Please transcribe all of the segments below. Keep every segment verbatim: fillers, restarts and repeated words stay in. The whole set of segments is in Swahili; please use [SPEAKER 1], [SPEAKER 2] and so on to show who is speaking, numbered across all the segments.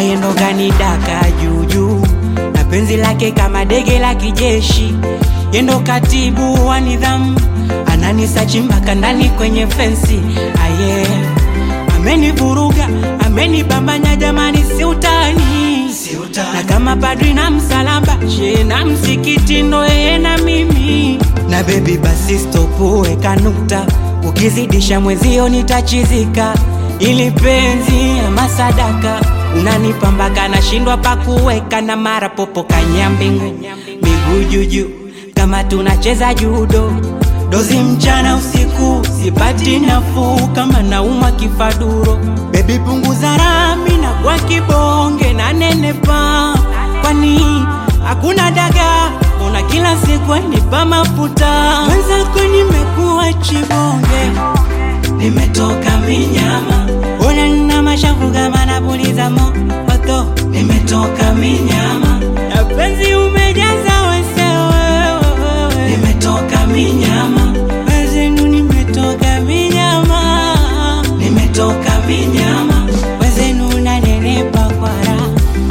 [SPEAKER 1] Yendo kanidaka juju na penzi lake kama dege la kijeshi. Yendo katibu wa nidhamu, ananisachi mpaka ndani kwenye fensi. Aye, amenivuruga, amenibambanya jamani, si utani, si utani. Na kama padri na msalaba, she na msikiti ndo yeye na mimi. Na baby basi stop weka nukta, ukizidisha mwezio nitachizika. Ili penzi ya masadaka, unanipambaka na shindwa pa kuweka. Na mara popo kanyambingu, miguu juju kama tunacheza judo. Dozi mchana usiku, sipati nafuu kama naumwa kifaduro. Baby punguza rami na kwa kibonge na nenepa. Kwani hakuna daga, una kila siku nipa mafuta. Wenzako nimekuwa chibonge, nimetoka minyama. Ona nina mashavu kama napuliza moto, nimetoka minyama. Na penzi umejaza wewe, nimetoka minyama. Wezenu nimetoka minyama, nimetoka minyama. Wezenu unanenepa kwa raha.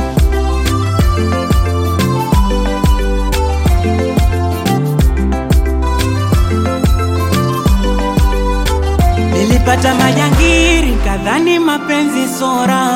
[SPEAKER 1] Nilipata majangiri kadhani mapenzi sora.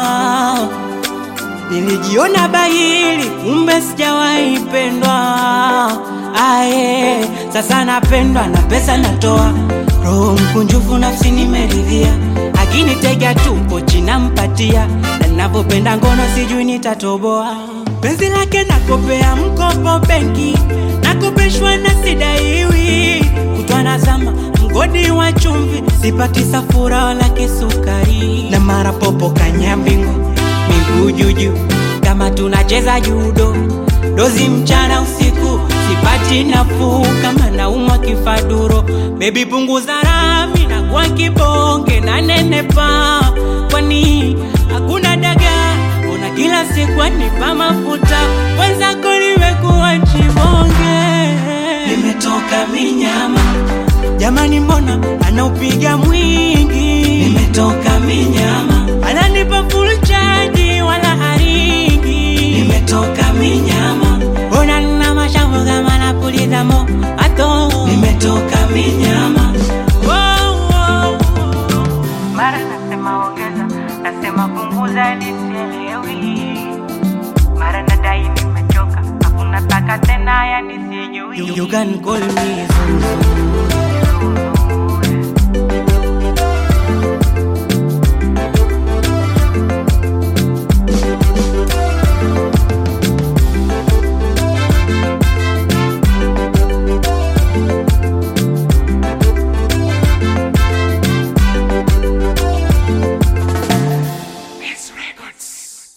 [SPEAKER 1] Nilijiona bahili kumbe sijawahi pendwa. Aye, sasa napendwa na pesa natoa. Roho mkunjufu nafsi nimeridhia. Akinitega tu pochi nampatia. Na ninapopenda ngono sijui nitatoboa. Penzi lake nakopea mkopo benki, nakopeshwa na sidaiwi. Kutwa nazama mgodi wa chumvi, sipati safura wala kisukari. Na mara popo kanyambingu, miguu juju kama tunacheza judo. Dozi mchana usiku, sipati nafuu kama naumwa kifaduro. Baby punguza rami na kwa kibonge na nenepa. Kwani hakuna daga, una kila siku nipa mafuta. Wenzako nimekuwa chibonge, nimetoka minyama. Jamani mbona anaupiga mwingi, nimetoka minyama. Ananipa full charge wala haringi, nimetoka minyama. Ona nina mashavu kama napuliza moto, nimetoka minyama. Wow, wow, wow. Mara nasema ongeza, nasema punguza nisielewi. Mara nadai nimechoka, hakuna taka tena yani sijui. You can call me Zuzu.